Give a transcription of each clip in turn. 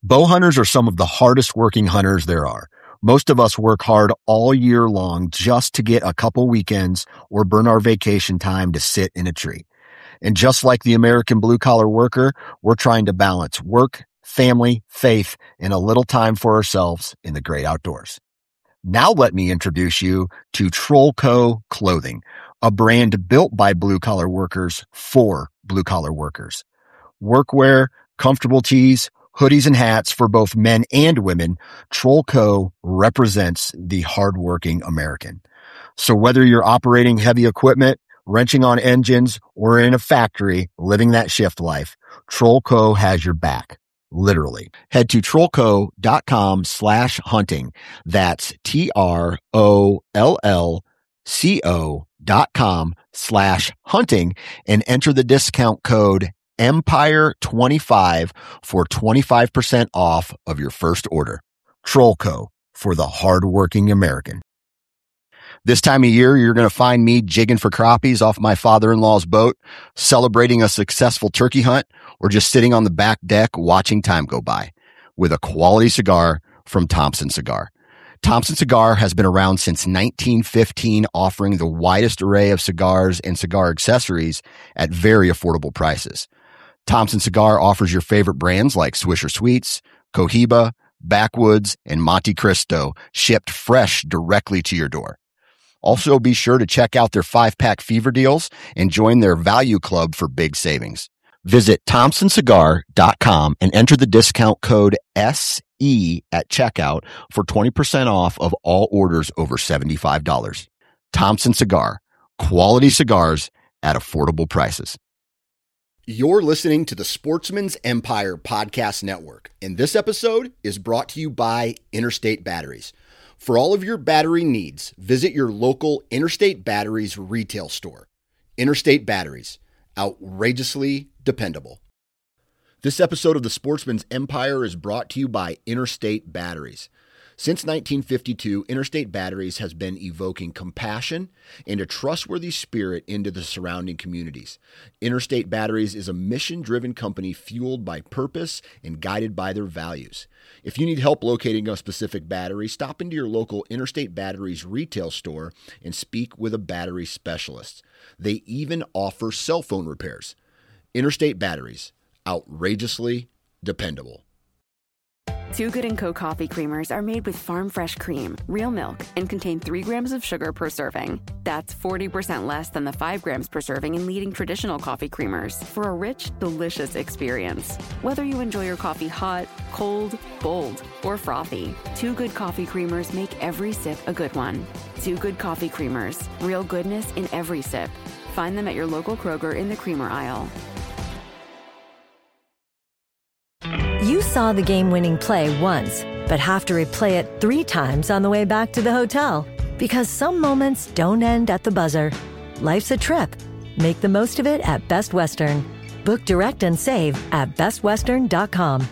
Bow hunters are some of the hardest working hunters there are. Most of us work hard all year long just to get a couple weekends or burn our vacation time to sit in a tree. And just like the American blue-collar worker, we're trying to balance work, family, faith, and a little time for ourselves in the great outdoors. Now let me introduce you to Trollco Clothing, a brand built by blue-collar workers for blue-collar workers. Workwear, comfortable tees, hoodies and hats for both men and women, Trollco represents the hardworking American. So whether you're operating heavy equipment, wrenching on engines, or in a factory living that shift life, Trollco has your back. Literally. Head to trollco.com/hunting. That's TROLLCO.com/hunting and enter the discount code Empire25 for 25% off of your first order. Trollco, for the hardworking American. This time of year, you're going to find me jigging for crappies off my father-in-law's boat, celebrating a successful turkey hunt, or just sitting on the back deck watching time go by with a quality cigar from Thompson Cigar. Thompson Cigar has been around since 1915, offering the widest array of cigars and cigar accessories at very affordable prices. Thompson Cigar offers your favorite brands like Swisher Sweets, Cohiba, Backwoods, and Monte Cristo, shipped fresh directly to your door. Also, be sure to check out their 5-pack fever deals and join their value club for big savings. Visit ThompsonCigar.com and enter the discount code SE at checkout for 20% off of all orders over $75. Thompson Cigar, quality cigars at affordable prices. You're listening to the Sportsman's Empire Podcast Network, and this episode is brought to you by Interstate Batteries. For all of your battery needs, visit your local Interstate Batteries retail store. Interstate Batteries, outrageously dependable. This episode of the Sportsman's Empire is brought to you by Interstate Batteries. Since 1952, Interstate Batteries has been evoking compassion and a trustworthy spirit into the surrounding communities. Interstate Batteries is a mission-driven company fueled by purpose and guided by their values. If you need help locating a specific battery, stop into your local Interstate Batteries retail store and speak with a battery specialist. They even offer cell phone repairs. Interstate Batteries, outrageously dependable. Too Good & Co. coffee creamers are made with farm fresh cream, real milk, and contain 3 grams of sugar per serving. That's 40% less than the 5 grams per serving in leading traditional coffee creamers for a rich, delicious experience. Whether you enjoy your coffee hot, cold, bold, or frothy, Too Good coffee creamers make every sip a good one. Too Good coffee creamers, real goodness in every sip. Find them at your local Kroger in the creamer aisle. You saw the game-winning play once, but have to replay it 3 times on the way back to the hotel. Because some moments don't end at the buzzer. Life's a trip. Make the most of it at Best Western. Book direct and save at bestwestern.com.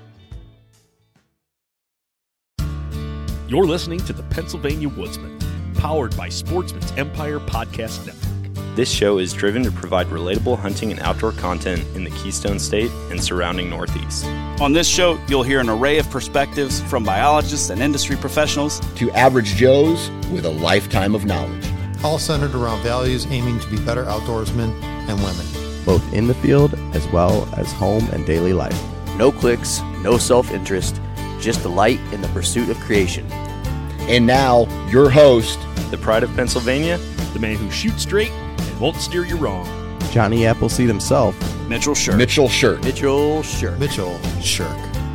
You're listening to the Pennsylvania Woodsman, powered by Sportsman's Empire Podcast Network. This show is driven to provide relatable hunting and outdoor content in the Keystone State and surrounding Northeast. On this show, you'll hear an array of perspectives from biologists and industry professionals To average Joes with a lifetime of knowledge. All centered around values aiming to be better outdoorsmen and women. Both in the field as well as home and daily life. No clicks, no self-interest, just delight in the pursuit of creation. And now, your host, The Pride of Pennsylvania, The man who shoots straight and won't steer you wrong, Johnny Appleseed himself, Mitchell Shirk. Mitchell Shirk. Mitchell Shirk. Mitchell Shirk.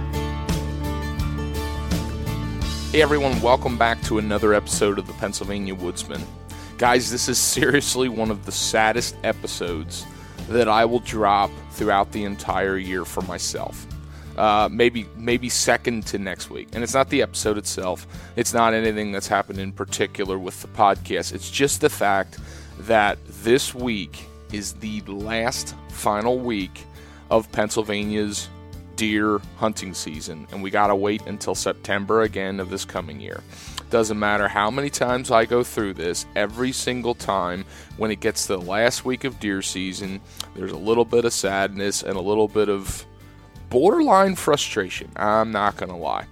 Hey everyone, welcome back to another episode of the Pennsylvania Woodsman. Guys, this is seriously one of the saddest episodes that I will drop throughout the entire year for myself. Maybe second to next week. And it's not the episode itself. It's not anything that's happened in particular with the podcast. It's just the fact that this week is the last final week of Pennsylvania's deer hunting season, and we gotta wait until September again of this coming year. Doesn't matter how many times I go through this, every single time when it gets to the last week of deer season, there's a little bit of sadness and a little bit of borderline frustration. I'm not going to lie.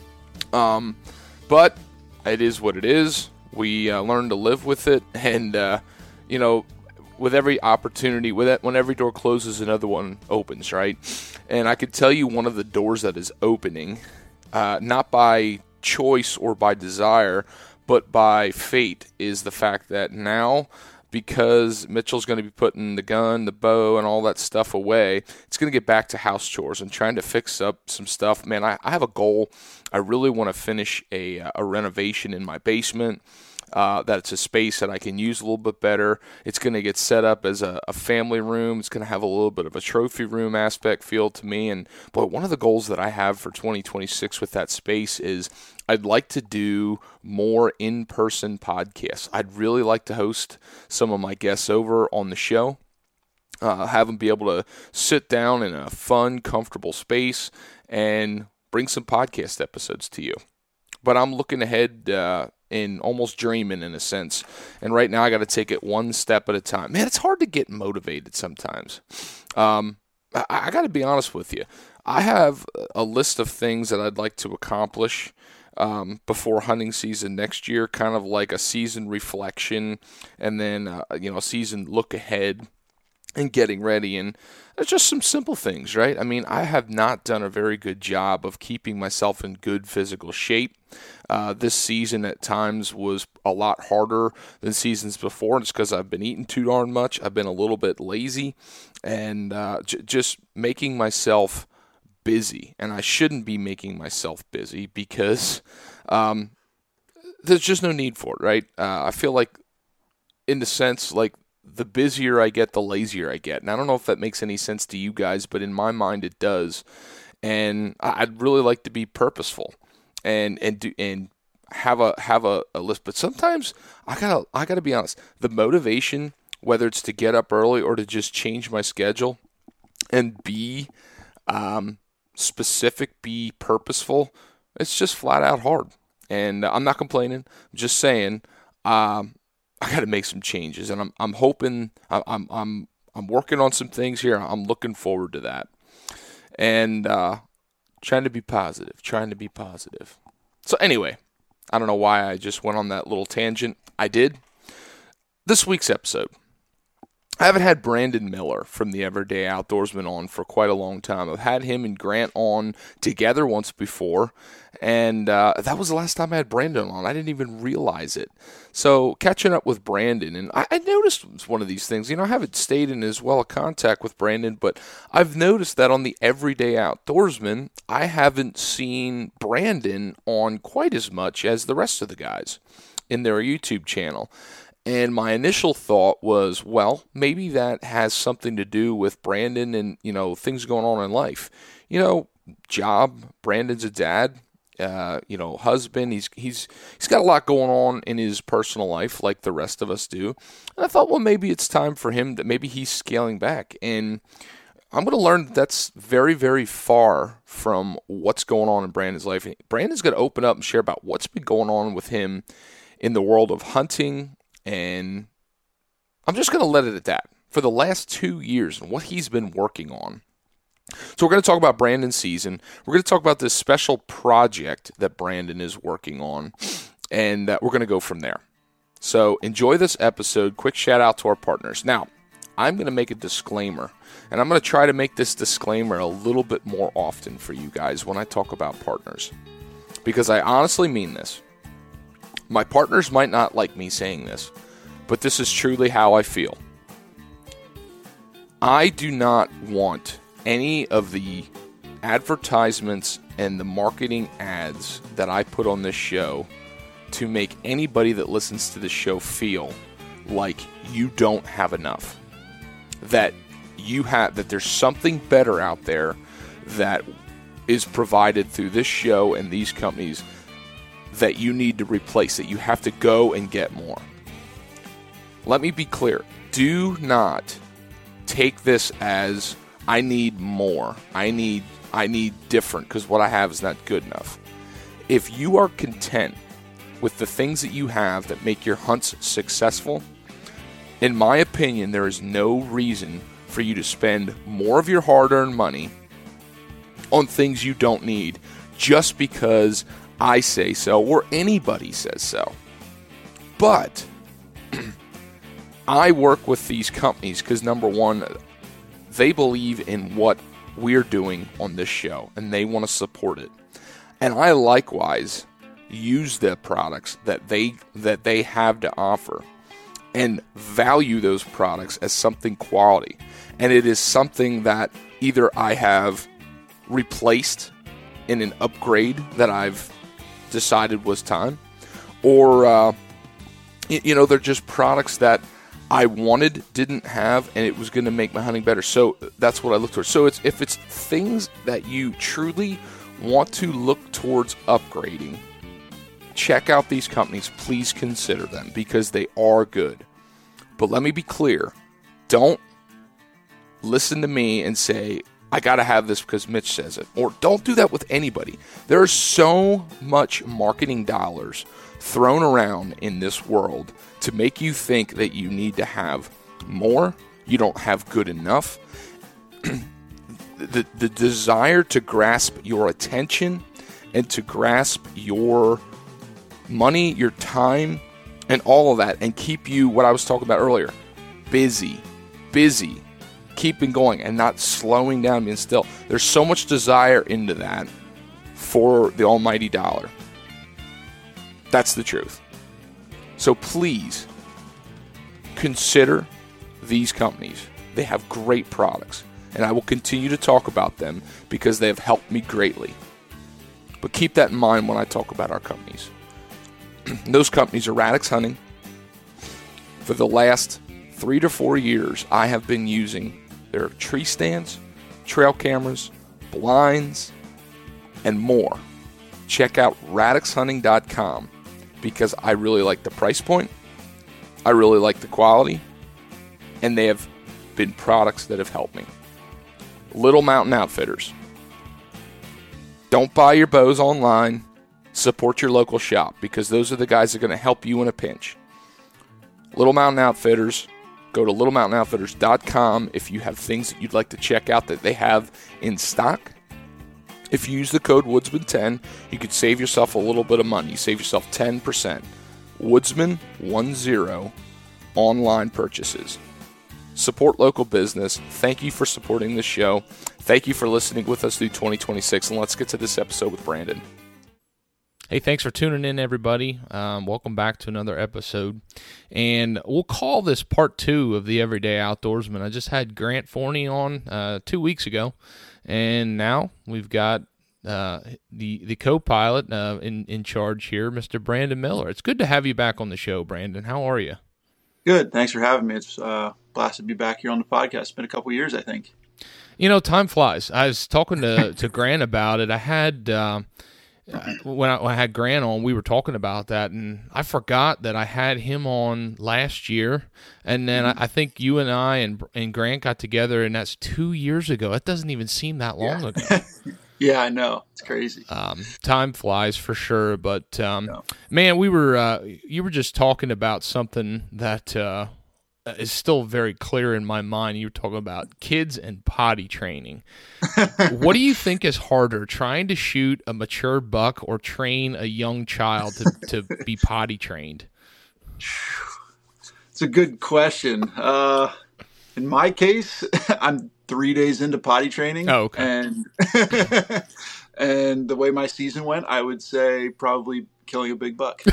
But it is what it is. We learn to live with it. And, with every opportunity, when every door closes, another one opens, right? And I could tell you one of the doors that is opening, not by choice or by desire, but by fate, is the fact that now, because Mitchell's going to be putting the gun, the bow, and all that stuff away, it's going to get back to house chores and trying to fix up some stuff. Man, I have a goal. I really want to finish a renovation in my basement. That it's a space that I can use a little bit better. It's going to get set up as a family room. It's going to have a little bit of a trophy room aspect feel to me. And boy, one of the goals that I have for 2026 with that space is I'd like to do more in-person podcasts. I'd really like to host some of my guests over on the show. Have them be able to sit down in a fun, comfortable space and bring some podcast episodes to you. But I'm looking ahead and almost dreaming in a sense. And right now I got to take it one step at a time. Man, it's hard to get motivated sometimes. I got to be honest with you. I have a list of things that I'd like to accomplish before hunting season next year, kind of like a season reflection and then, a season look ahead and getting ready. And it's just some simple things, right? I mean, I have not done a very good job of keeping myself in good physical shape. This season at times was a lot harder than seasons before, and it's because I've been eating too darn much. I've been a little bit lazy and just making myself busy. And I shouldn't be making myself busy because there's just no need for it, right? I feel like, in the sense, like, the busier I get, the lazier I get. And I don't know if that makes any sense to you guys, but in my mind it does. And I'd really like to be purposeful and have a list. But sometimes I gotta be honest. The motivation, whether it's to get up early or to just change my schedule and be specific, be purposeful, it's just flat out hard. And I'm not complaining. I'm just saying. I got to make some changes, and I'm hoping I'm working on some things here. I'm looking forward to that, and trying to be positive. So anyway, I don't know why I just went on that little tangent. I did. This week's episode, I haven't had Brandon Miller from the Everyday Outdoorsman on for quite a long time. I've had him and Grant on together once before, and that was the last time I had Brandon on. I didn't even realize it. So catching up with Brandon, and I noticed one of these things. I haven't stayed in as well a contact with Brandon, but I've noticed that on the Everyday Outdoorsman, I haven't seen Brandon on quite as much as the rest of the guys in their YouTube channel. And my initial thought was, well, maybe that has something to do with Brandon and, things going on in life. Job, Brandon's a dad, husband. He's got a lot going on in his personal life like the rest of us do. And I thought, well, maybe it's time for him that maybe he's scaling back. And I'm going to learn that's very, very far from what's going on in Brandon's life. Brandon's going to open up and share about what's been going on with him in the world of hunting. And I'm just going to let it at that for the last 2 years and what he's been working on. So we're going to talk about Brandon's season. We're going to talk about this special project that Brandon is working on, and we're going to go from there. So enjoy this episode. Quick shout out to our partners. Now, I'm going to make a disclaimer, and I'm going to try to make this disclaimer a little bit more often for you guys when I talk about partners, because I honestly mean this. My partners might not like me saying this, but this is truly how I feel. I do not want any of the advertisements and the marketing ads that I put on this show to make anybody that listens to this show feel like you don't have enough. That there's something better out there that is provided through this show and these companies that you need to replace, that you have to go and get more. Let me be clear. Do not take this as I need more. I need different because what I have is not good enough. If you are content with the things that you have that make your hunts successful, in my opinion, there is no reason for you to spend more of your hard-earned money on things you don't need just because I say so or anybody says so. But I work with these companies because, number one, they believe in what we're doing on this show and they want to support it. And I likewise use the products that they have to offer and value those products as something quality. And it is something that either I have replaced in an upgrade that I've decided was time, or they're just products that I wanted, didn't have, and it was going to make my hunting better. So that's what I look towards. So if it's things that you truly want to look towards upgrading, check out these companies. Please consider them because they are good. But let me be clear. Don't listen to me and say, I got to have this because Mitch says it. Or don't do that with anybody. There is so much marketing dollars thrown around in this world to make you think that you need to have more. You don't have good enough. The desire to grasp your attention and to grasp your money, your time, and all of that, and keep you, what I was talking about earlier, busy, keeping going and not slowing down, being still. There's so much desire into that for the almighty dollar. That's the truth. So please consider these companies. They have great products, and I will continue to talk about them because they have helped me greatly. But keep that in mind when I talk about our companies. Those companies are Radix Hunting. For the last 3 to 4 years, I have been using their tree stands, trail cameras, blinds, and more. Check out radixhunting.com because I really like the price point, I really like the quality, and they have been products that have helped me. Little Mountain Outfitters. Don't buy your bows online. Support your local shop because those are the guys that are going to help you in a pinch. Little Mountain Outfitters. Go to littlemountainoutfitters.com if you have things that you'd like to check out that they have in stock. If you use the code Woodsman10, you could save yourself a little bit of money. You save yourself 10%. Woodsman10 online purchases. Support local business. Thank you for supporting this show. Thank you for listening with us through 2026. And let's get to this episode with Brandon. Hey, thanks for tuning in, everybody. Welcome back to another episode. And we'll call this part 2 of the Everyday Outdoorsman. I just had Grant Forney on 2 weeks ago. And now we've got the co-pilot in charge here, Mr. Brandon Miller. It's good to have you back on the show, Brandon. How are you? Good. Thanks for having me. It's blessed to be back here on the podcast. It's been a couple years, I think. You know, time flies. I was talking to Grant about it. I had when I had Grant on, we were talking about that, and I forgot that I had him on last year. And then I think you and I and Grant got together, and that's 2 years ago. It doesn't even seem that long ago. Yeah, I know. It's crazy. Time flies for sure. But, man, you were just talking about something that is still very clear in my mind. You were talking about kids and potty training. What do you think is harder, trying to shoot a mature buck or train a young child to be potty trained? It's a good question. In my case, I'm 3 days into potty training. Oh, okay. And the way my season went, I would say probably killing a big buck.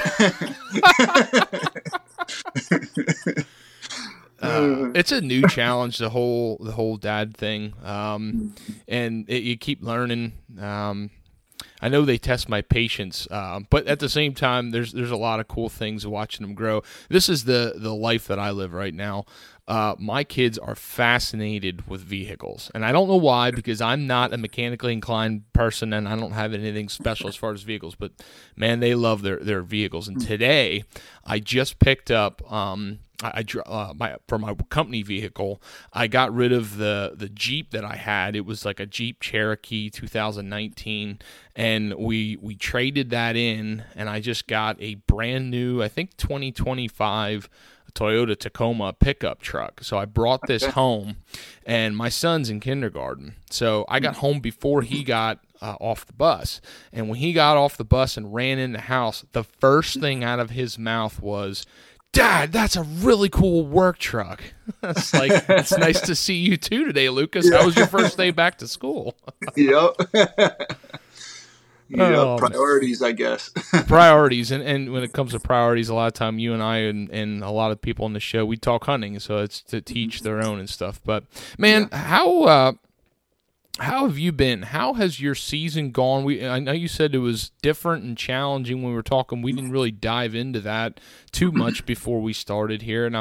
It's a new challenge, the whole dad thing, and you keep learning. I know they test my patience, but at the same time, there's a lot of cool things watching them grow. This is the life that I live right now. My kids are fascinated with vehicles, and I don't know why, because I'm not a mechanically inclined person, and I don't have anything special as far as vehicles, but man, they love their vehicles. And today, I just picked up for my company vehicle, I got rid of the Jeep that I had. It was like a Jeep Cherokee 2019, and we traded that in, and I just got a brand new, I think 2025 Toyota Tacoma pickup truck. So I brought this home, and my son's in kindergarten. So I got home before he got off the bus. And when he got off the bus and ran in the house, the first thing out of his mouth was, "Dad, that's a really cool work truck." It's like, it's nice to see you too today, Lucas. How was your first day back to school? Yep. Yeah, priorities, I guess. Priorities, and when it comes to priorities, a lot of time you and I and a lot of people on the show, we talk hunting, so it's to teach their own and stuff. But man, how have you been? How has your season gone? I know you said it was different and challenging when we were talking. We didn't really dive into that too much before we started here, and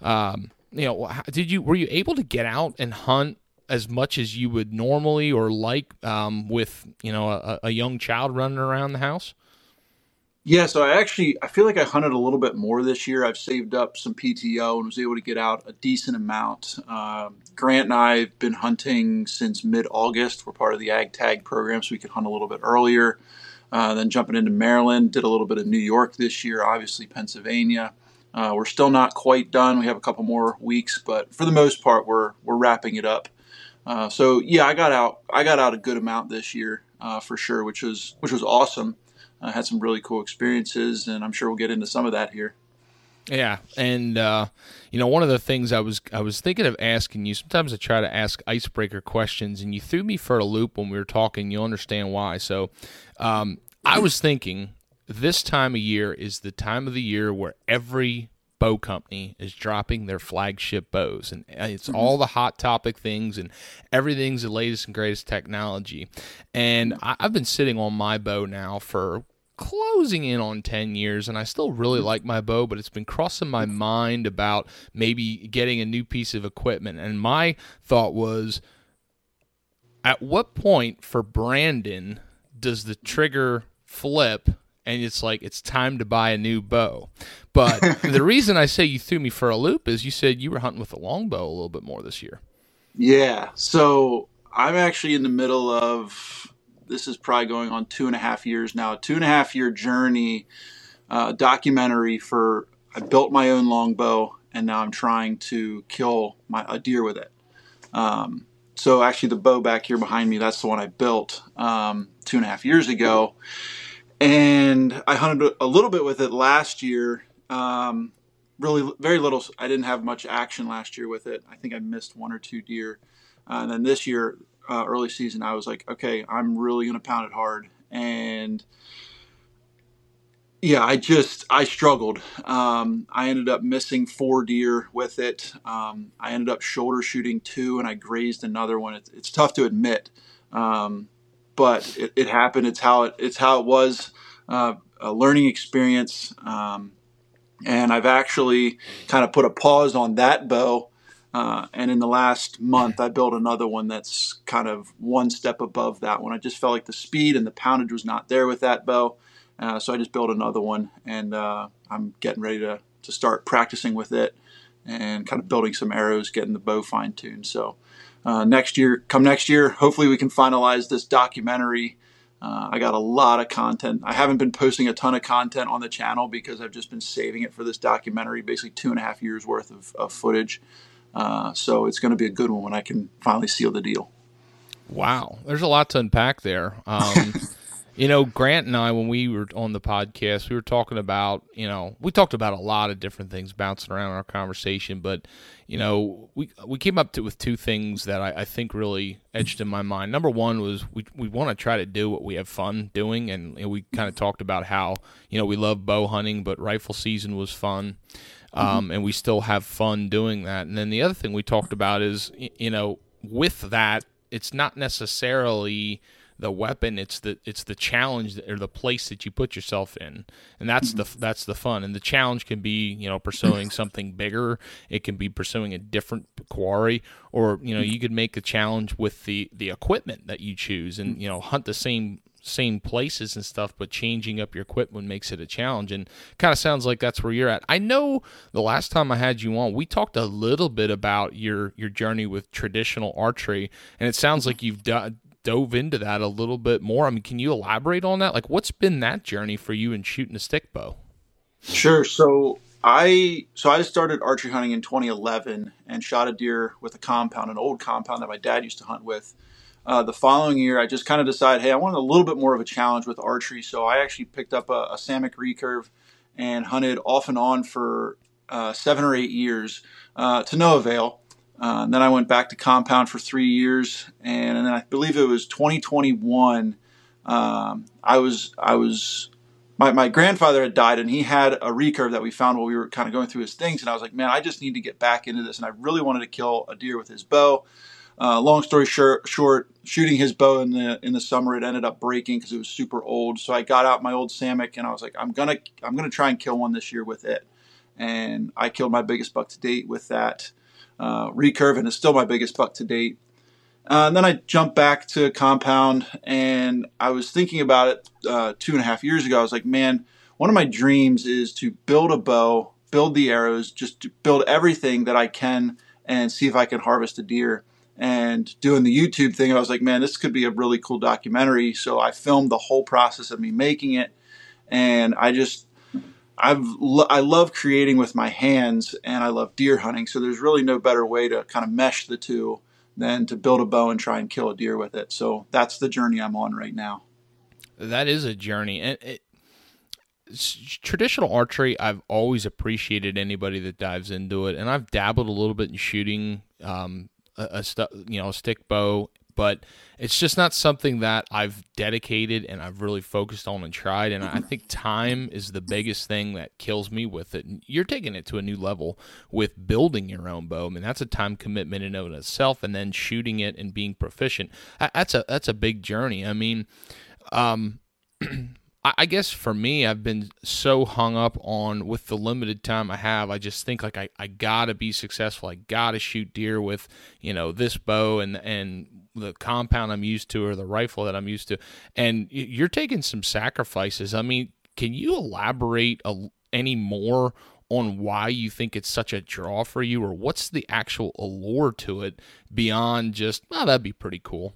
were you able to get out and hunt as much as you would normally or like with a young child running around the house? Yeah, so I feel like I hunted a little bit more this year. I've saved up some PTO and was able to get out a decent amount. Grant and I have been hunting since mid-August. We're part of the Ag Tag program, so we could hunt a little bit earlier. Then jumping into Maryland, did a little bit of New York this year, obviously Pennsylvania. We're still not quite done. We have a couple more weeks, but for the most part, we're wrapping it up. So yeah, I got out a good amount this year for sure, which was awesome. I had some really cool experiences, and I'm sure we'll get into some of that here. Yeah, and one of the things I was thinking of asking you. Sometimes I try to ask icebreaker questions, and you threw me for a loop when we were talking. You'll understand why. So, I was thinking this time of year is the time of the year where every bow company is dropping their flagship bows, and it's all the hot topic things, and everything's the latest and greatest technology. And I've been sitting on my bow now for closing in on 10 years, and I still really like my bow, but it's been crossing my mind about maybe getting a new piece of equipment. And my thought was, at what point for Brandon does the trigger flip and it's like it's time to buy a new bow? But the reason I say you threw me for a loop is you said you were hunting with a longbow a little bit more this year. Yeah, so I'm actually in the middle of, this is probably going on 2.5 years now, a 2.5-year journey, documentary I built my own longbow, and now I'm trying to kill a deer with it. So actually the bow back here behind me, that's the one I built 2.5 years ago. And I hunted a little bit with it last year. Really very little. I didn't have much action last year with it. I think I missed 1 or 2 deer. And then this year, early season, I was like, okay, I'm really going to pound it hard. And yeah, I struggled. I ended up missing 4 deer with it. I ended up shoulder shooting 2, and I grazed another one. It's tough to admit, but it happened. It's how it was. A learning experience. And I've actually kind of put a pause on that bow. And in the last month, I built another one that's kind of one step above that one. I just felt like the speed and the poundage was not there with that bow. So I just built another one, and I'm getting ready to start practicing with it and kind of building some arrows, getting the bow fine-tuned. So next year, hopefully we can finalize this documentary. I got a lot of content. I haven't been posting a ton of content on the channel because I've just been saving it for this documentary, basically 2.5 years worth of footage. So it's going to be a good one when I can finally seal the deal. Wow. There's a lot to unpack there. Grant and I, when we were on the podcast, we were talking about, we talked about a lot of different things bouncing around in our conversation, but, we came up with 2 things that I think really etched in my mind. Number one was we want to try to do what we have fun doing, and we kind of talked about how, we love bow hunting, but rifle season was fun. And we still have fun doing that. And then the other thing we talked about is, with that, it's not necessarily the weapon, it's the challenge or the place that you put yourself in, and that's the fun. And the challenge can be pursuing something bigger, it can be pursuing a different quarry, or you could make a challenge with the equipment that you choose, and hunt the same places and stuff, but changing up your equipment makes it a challenge. And kind of sounds like that's where you're at. I know the last time I had you on, we talked a little bit about your journey with traditional archery, and it sounds like you've dove into that a little bit more. I mean, can you elaborate on that? Like, what's been that journey for you in shooting a stick bow? Sure. So I started archery hunting in 2011 and shot a deer with a compound, an old compound that my dad used to hunt with. The following year, I just kind of decided, hey, I wanted a little bit more of a challenge with archery. So I actually picked up a Samick recurve and hunted off and on for 7 or 8 years to no avail. And then I went back to compound for 3 years, and then I believe it was 2021. My grandfather had died, and he had a recurve that we found while we were kind of going through his things. And I was like, man, I just need to get back into this. And I really wanted to kill a deer with his bow. Long story short, shooting his bow in the summer, it ended up breaking because it was super old. So I got out my old Samick, and I was like, I'm gonna try and kill one this year with it. And I killed my biggest buck to date with that recurve, and it's still my biggest buck to date. And then I jumped back to compound, and I was thinking about it 2.5 years ago. I was like, man, one of my dreams is to build a bow, build the arrows, just to build everything that I can and see if I can harvest a deer. And doing the YouTube thing, I was like, man, this could be a really cool documentary. So I filmed the whole process of me making it. And I love creating with my hands, and I love deer hunting. So there's really no better way to kind of mesh the two than to build a bow and try and kill a deer with it. So that's the journey I'm on right now. That is a journey. And traditional archery, I've always appreciated anybody that dives into it. And I've dabbled a little bit in shooting a stick bow, but it's just not something that I've dedicated and I've really focused on and tried. And I think time is the biggest thing that kills me with it. And you're taking it to a new level with building your own bow. I mean, that's a time commitment in and of itself, and then shooting it and being proficient. That's a big journey. I mean, I guess for me, I've been so hung up on, with the limited time I have, I just think like I gotta be successful. I gotta shoot deer with, this bow and the compound I'm used to, or the rifle that I'm used to. And you're taking some sacrifices. I mean, can you elaborate any more on why you think it's such a draw for you, or what's the actual allure to it beyond just, oh, that'd be pretty cool?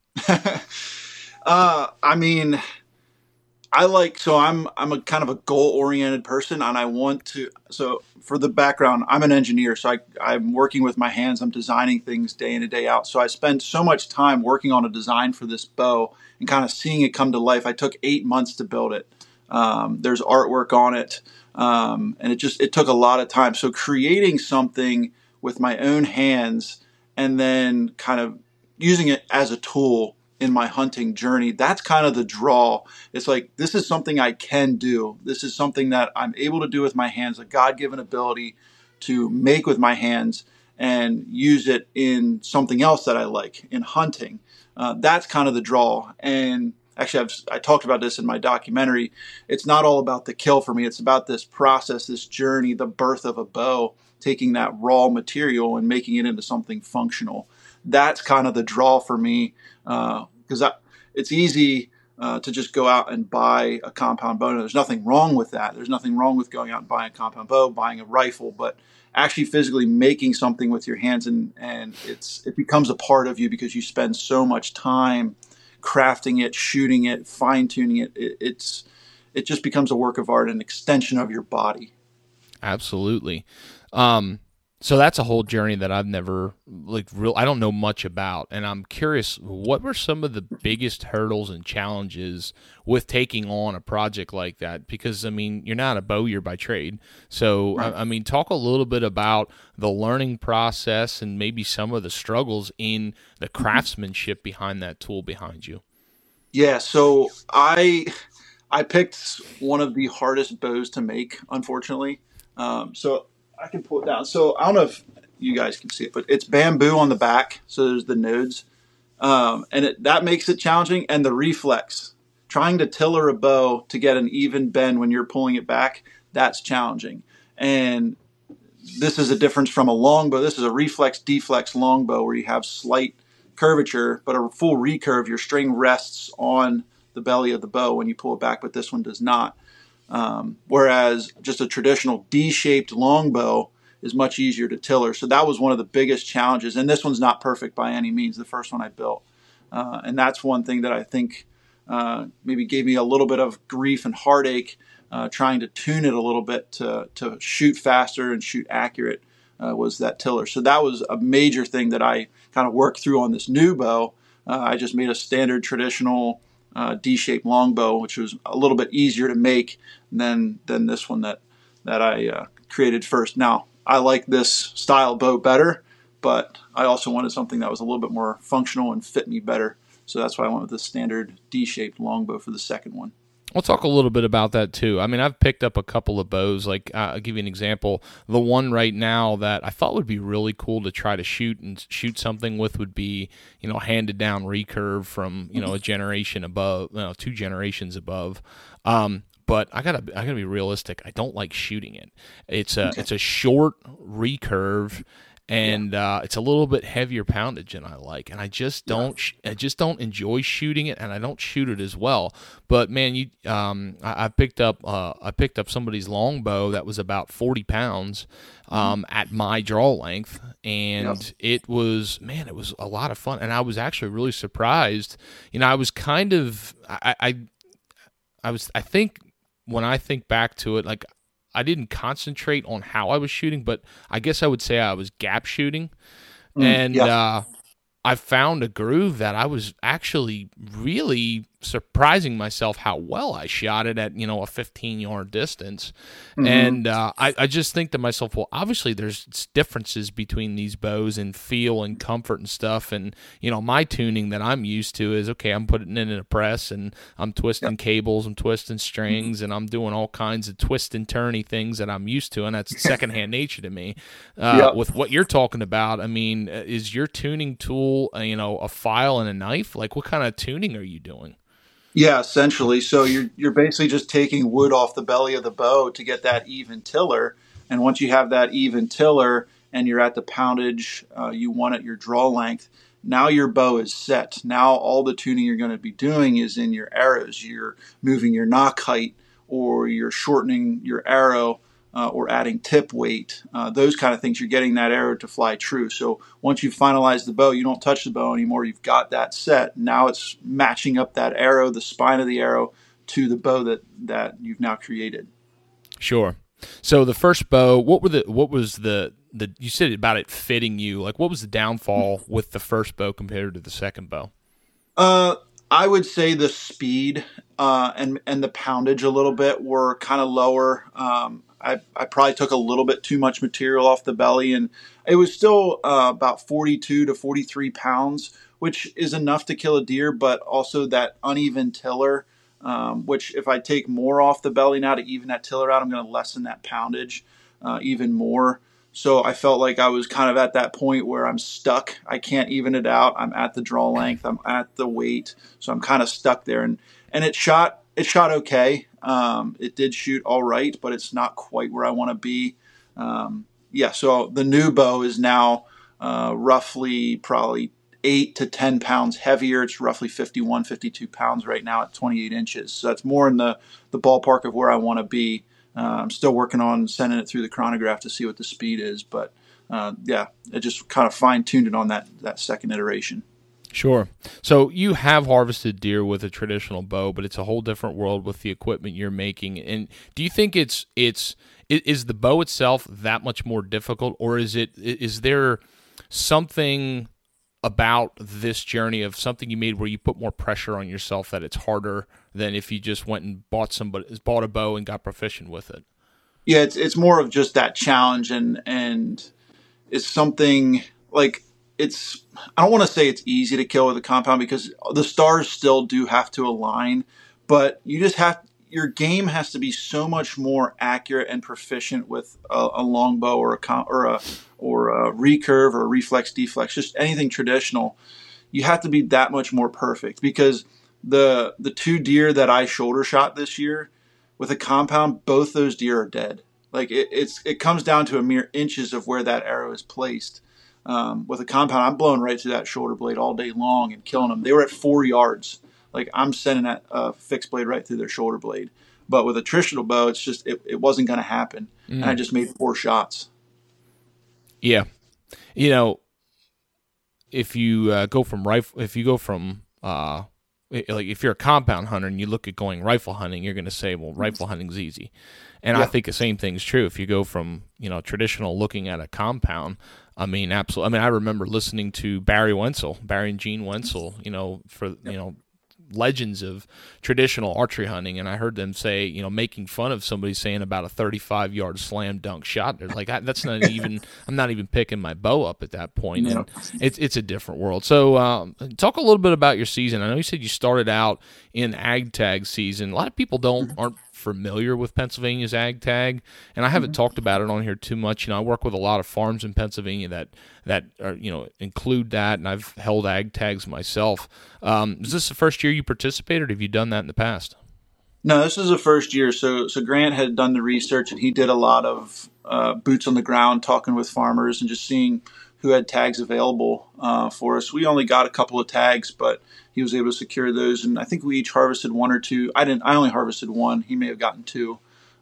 I mean, I'm a kind of a goal-oriented person, and I want to, so for the background, I'm an engineer, so I'm working with my hands, I'm designing things day in and day out, so I spend so much time working on a design for this bow and kind of seeing it come to life. I took 8 months to build it. There's artwork on it, and it took a lot of time. So creating something with my own hands and then kind of using it as a tool in my hunting journey, that's kind of the draw. It's like, this is something I can do. This is something that I'm able to do with my hands, a God-given ability to make with my hands and use it in something else that I like, in hunting. That's kind of the draw. And actually, I talked about this in my documentary. It's not all about the kill for me. It's about this process, this journey, the birth of a bow, taking that raw material and making it into something functional. That's kind of the draw for me. Because it's easy to just go out and buy a compound bow. There's nothing wrong with that. There's nothing wrong with going out and buying a compound bow, buying a rifle, but actually physically making something with your hands, and it becomes a part of you because you spend so much time crafting it, shooting it, fine-tuning it. It just becomes a work of art, an extension of your body. Absolutely. So that's a whole journey that I've never I don't know much about. And I'm curious, what were some of the biggest hurdles and challenges with taking on a project like that? Because, I mean, you're not a bowyer by trade. So, right. I mean, talk a little bit about the learning process and maybe some of the struggles in the craftsmanship behind that tool behind you. Yeah, so I picked one of the hardest bows to make, unfortunately. So I can pull it down. So I don't know if you guys can see it, but it's bamboo on the back. So there's the nodes. And that makes it challenging. And the reflex, trying to tiller a bow to get an even bend when you're pulling it back, that's challenging. And this is a difference from a longbow. This is a reflex deflex longbow where you have slight curvature, but a full recurve. Your string rests on the belly of the bow when you pull it back, but this one does not. Whereas just a traditional D-shaped longbow is much easier to tiller. So that was one of the biggest challenges. And this one's not perfect by any means, the first one I built. And that's one thing that I think maybe gave me a little bit of grief and heartache trying to tune it a little bit to shoot faster and shoot accurate was that tiller. So that was a major thing that I kind of worked through on this new bow. I just made a standard traditional D-shaped longbow, which was a little bit easier to make than this one that I created first. Now, I like this style bow better, but I also wanted something that was a little bit more functional and fit me better. So that's why I went with the standard D-shaped longbow for the second one. We'll talk a little bit about that too. I mean, I've picked up a couple of bows. Like, I'll give you an example. The one right now that I thought would be really cool to try to shoot something with would be, handed down recurve from, a generation above, 2 generations above. But I gotta be realistic. I don't like shooting it. It's a short recurve. And it's a little bit heavier poundage than I like, and I just don't enjoy shooting it, and I don't shoot it as well. But man, I picked up somebody's longbow that was about 40 pounds at my draw length, and it was a lot of fun, and I was actually really surprised. I was kind of I think when I think back to it, like, I didn't concentrate on how I was shooting, but I guess I would say I was gap shooting. I found a groove that I was actually really surprising myself how well I shot it at, a 15-yard distance. Mm-hmm. And I just think to myself, well, obviously there's differences between these bows and feel and comfort and stuff. And, my tuning that I'm used to is, okay, I'm putting it in a press and I'm twisting cables, I'm twisting strings, and I'm doing all kinds of twist and turny things that I'm used to. And that's secondhand nature to me. With what you're talking about, I mean, is your tuning tool, a file and a knife? Like, what kind of tuning are you doing? Yeah, essentially. So you're basically just taking wood off the belly of the bow to get that even tiller. And once you have that even tiller and you're at the poundage you want at your draw length, now your bow is set. Now all the tuning you're going to be doing is in your arrows. You're moving your nock height, or you're shortening your arrow, or adding tip weight, those kind of things. You're getting that arrow to fly true. So once you finalize the bow, you don't touch the bow anymore. You've got that set. Now it's matching up that arrow, the spine of the arrow, to the bow that you've now created. Sure. So the first bow, what was the you said about it fitting you? Like, what was the downfall with the first bow compared to the second bow? I would say the speed and the poundage a little bit were kind of lower. I probably took a little bit too much material off the belly, and it was still about 42 to 43 pounds, which is enough to kill a deer, but also that uneven tiller, which if I take more off the belly now to even that tiller out, I'm going to lessen that poundage even more. So I felt like I was kind of at that point where I'm stuck. I can't even it out. I'm at the draw length. I'm at the weight. So I'm kind of stuck there. And it shot okay. It did shoot all right, but it's not quite where I want to be. So the new bow is now roughly probably 8 to 10 pounds heavier. It's roughly 51, 52 pounds right now at 28 inches. So that's more in the ballpark of where I want to be. I'm still working on sending it through the chronograph to see what the speed is, but it just kind of fine-tuned it on that second iteration. Sure. So you have harvested deer with a traditional bow, but it's a whole different world with the equipment you're making. And do you think is the bow itself that much more difficult, or is there something about this journey of something you made where you put more pressure on yourself that it's harder than if you just went and bought a bow and got proficient with it? Yeah, it's more of just that challenge, and it's something like I don't want to say it's easy to kill with a compound, because the stars still do have to align, but your game has to be so much more accurate and proficient with a longbow or a recurve or a reflex deflex, just anything traditional. You have to be that much more perfect, because the 2 deer that I shoulder shot this year with a compound, both those deer are dead. Like it comes down to a mere inches of where that arrow is placed. With a compound, I'm blowing right through that shoulder blade all day long and killing them. They were at 4 yards. Like, I'm sending that fixed blade right through their shoulder blade. But with a traditional bow, it's just it wasn't going to happen, and I just made 4 shots. Yeah, if you go from like if you're a compound hunter and you look at going rifle hunting, you're going to say, well, rifle hunting's easy. And I think the same thing's true. If you go from, traditional looking at a compound, I mean, absolutely. I mean, I remember listening to Barry and Gene Wenzel, for, legends of traditional archery hunting, and I heard them say, making fun of somebody saying about a 35-yard slam dunk shot. They're like, that's not even. I'm not even picking my bow up at that point. And it's a different world. So, talk a little bit about your season. I know you said you started out in ag tag season. A lot of people aren't familiar with Pennsylvania's ag tag, and I haven't talked about it on here too much. I work with a lot of farms in Pennsylvania that are, include that, and I've held ag tags myself. Is this the first year you participated, or have you done that in the past? No, this is the first year. So Grant had done the research, and he did a lot of boots on the ground, talking with farmers and just seeing who had tags available for us. We only got a couple of tags, but he was able to secure those, and I think we each harvested one or two. I only harvested one. He may have gotten two.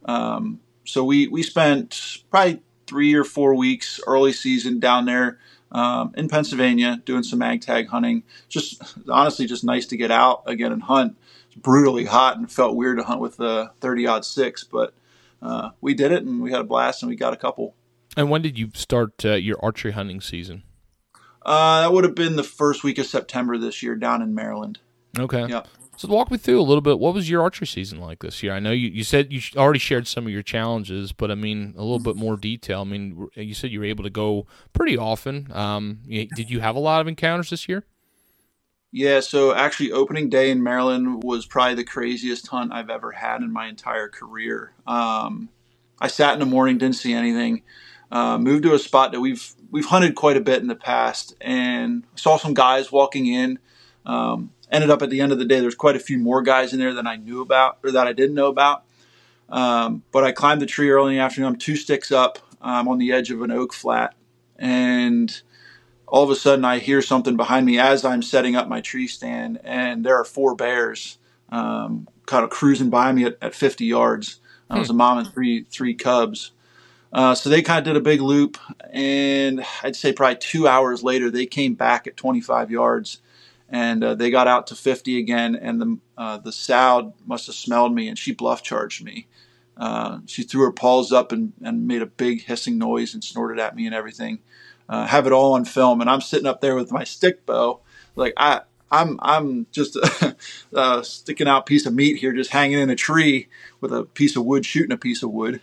So we spent probably 3 or 4 weeks early season down there in Pennsylvania doing some ag tag hunting. Just honestly, just nice to get out again and hunt. It's brutally hot and felt weird to hunt with the 30-06, but we did it and we had a blast and we got a couple. And when did you start your archery hunting season? That would have been the first week of September this year down in Maryland. Okay. Yeah. So walk me through a little bit. What was your archery season like this year? I know you said you already shared some of your challenges, but I mean, a little bit more detail. I mean, you said you were able to go pretty often. Did you have a lot of encounters this year? Yeah, so actually opening day in Maryland was probably the craziest hunt I've ever had in my entire career. I sat in the morning, didn't see anything. Moved to a spot that we've hunted quite a bit in the past, and saw some guys walking in. Ended up at the end of the day, there's quite a few more guys in there than I knew about or that I didn't know about. But I climbed the tree early in the afternoon. I'm 2 sticks up. I'm on the edge of an oak flat, and all of a sudden I hear something behind me as I'm setting up my tree stand, and there are 4 bears kind of cruising by me at 50 yards. I was a mom and three cubs. So they kind of did a big loop, and I'd say probably 2 hours later, they came back at 25 yards, and they got out to 50 again, and the sow must have smelled me, and she bluff charged me. She threw her paws up and made a big hissing noise and snorted at me and everything. Have it all on film, and I'm sitting up there with my stick bow, like I'm just a sticking out piece of meat here, just hanging in a tree with a piece of wood, shooting a piece of wood.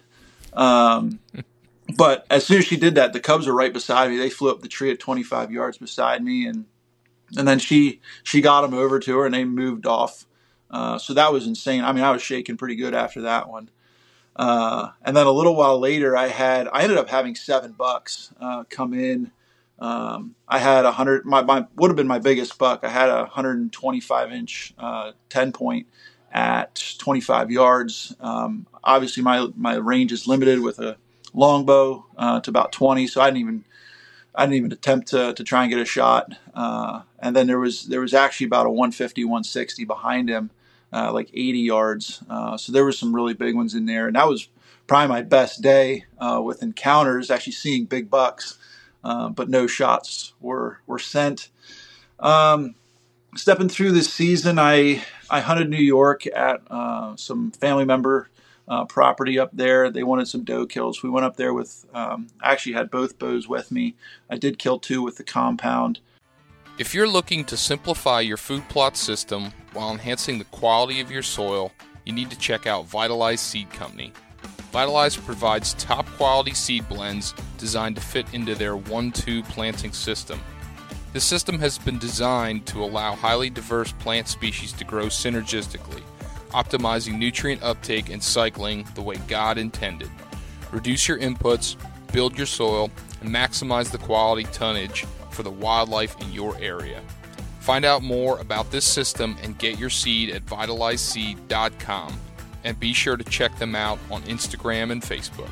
But as soon as she did that, the cubs were right beside me. They flew up the tree at 25 yards beside me, and then she got them over to her, and they moved off. So that was insane. I mean, I was shaking pretty good after that one. And then a little while later, I ended up having 7 bucks come in. I had 100. My would have been my biggest buck. I had a 125-inch 10-point at 25 yards. Obviously, my range is limited with a longbow to about 20, so I didn't even attempt to try and get a shot. And then there was actually about a 150, 160 behind him, like 80 yards. So there were some really big ones in there, and that was probably my best day with encounters, actually seeing big bucks, but no shots were sent. Stepping through this season, I hunted New York at some family member property up there. They wanted some doe kills. We went up there with, I actually had both bows with me. I did kill 2 with the compound. If you're looking to simplify your food plot system while enhancing the quality of your soil, you need to check out Vitalize Seed Company. Vitalize provides top quality seed blends designed to fit into their 1-2 planting system. This system has been designed to allow highly diverse plant species to grow synergistically, optimizing nutrient uptake and cycling the way God intended. Reduce your inputs, build your soil, and maximize the quality tonnage for the wildlife in your area. Find out more about this system and get your seed at vitalizeseed.com. And be sure to check them out on Instagram and Facebook.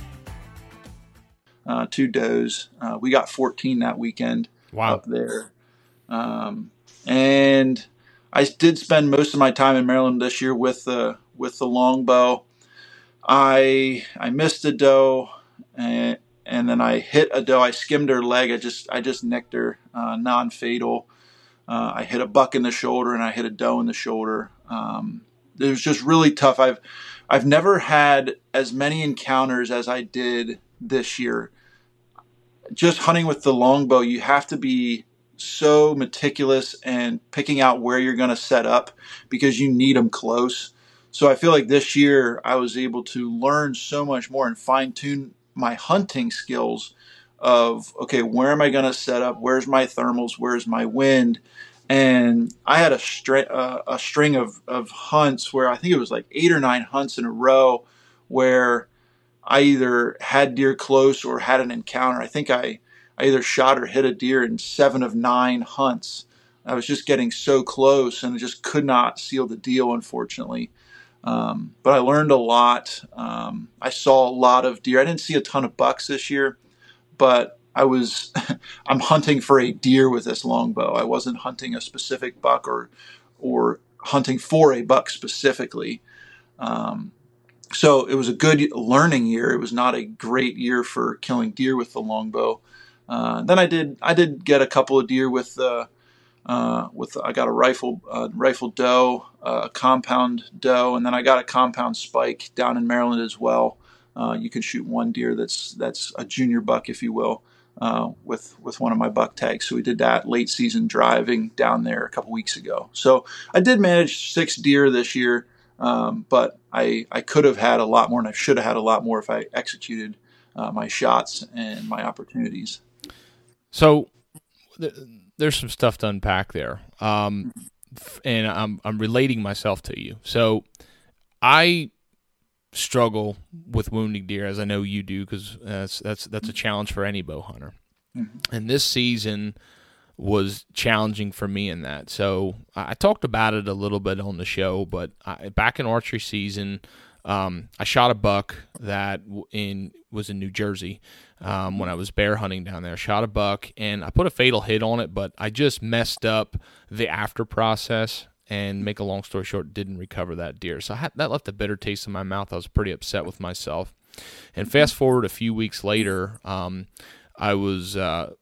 2 does. We got 14 that weekend. Wow. Up there. And I did spend most of my time in Maryland this year with the longbow. I missed a doe, and then I hit a doe. I skimmed her leg. I just nicked her, non-fatal. I hit a buck in the shoulder and I hit a doe in the shoulder. It was just really tough. I've never had as many encounters as I did this year. Just hunting with the longbow, you have to be so meticulous and picking out where you're going to set up because you need them close. So I feel like this year I was able to learn so much more and fine-tune my hunting skills of, okay, where am I going to set up? Where's my thermals? Where's my wind? And I had a string of hunts where I think it was like 8 or 9 hunts in a row where I either had deer close or had an encounter. I think I either shot or hit a deer in 7 of 9 hunts. I was just getting so close and just could not seal the deal, unfortunately. But I learned a lot. I saw a lot of deer. I didn't see a ton of bucks this year, but I'm hunting for a deer with this longbow. I wasn't hunting a specific buck or hunting for a buck specifically. So it was a good learning year. It was not a great year for killing deer with the longbow. Then I did get a couple of deer I got a rifle doe, a compound doe, and then I got a compound spike down in Maryland as well. You can shoot one deer that's a junior buck, if you will, with one of my buck tags. So we did that late season driving down there a couple weeks ago. So I did manage 6 deer this year, but I could have had a lot more, and I should have had a lot more if I executed my shots and my opportunities. So there's some stuff to unpack there, and I'm relating myself to you. So I struggle with wounding deer, as I know you do, because that's a challenge for any bow hunter. Mm-hmm. And this season was challenging for me in that. So I talked about it a little bit on the show, but back in archery season, I shot a buck that was in New Jersey when I was bear hunting down there. I shot a buck, and I put a fatal hit on it, but I just messed up the after process, and make a long story short, didn't recover that deer. So that left a bitter taste in my mouth. I was pretty upset with myself. And fast forward a few weeks later, I was at